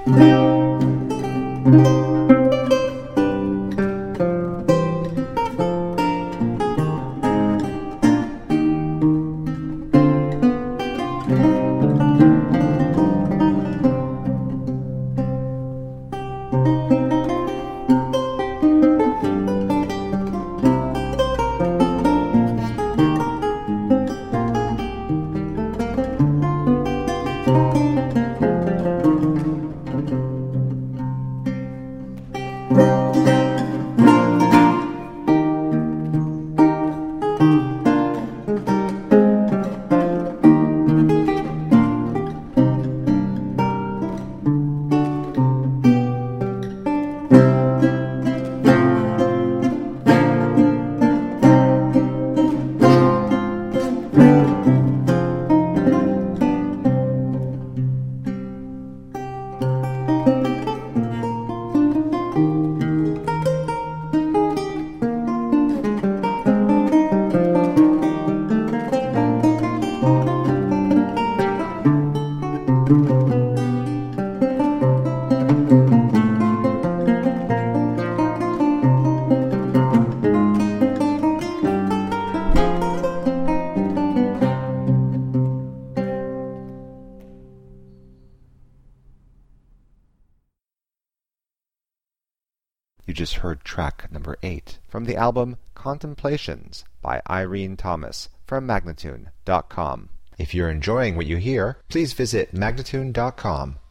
You just heard track number 8 from the album Contemplations by Irene Thomas from Magnatune.com. If you're enjoying what you hear, please visit Magnatune.com